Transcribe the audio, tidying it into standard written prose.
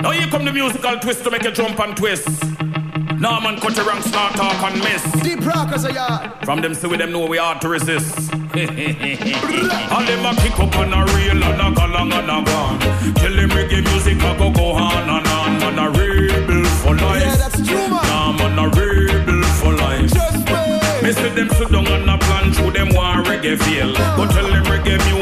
Now here come the musical twist to make you jump and twist. Nah man, cut your rank, start talk and miss. Deep rockers are ya. From them see we them know we hard to resist. All them a kick up on a reel and a go long and a gone. Tell them reggae music a go on and on. Man a rebel for life. Yeah, that's true, man. Nah man a rebel for life. Just wait. Me see them sit down and a plan through them war reggae feel. But tell them reggae music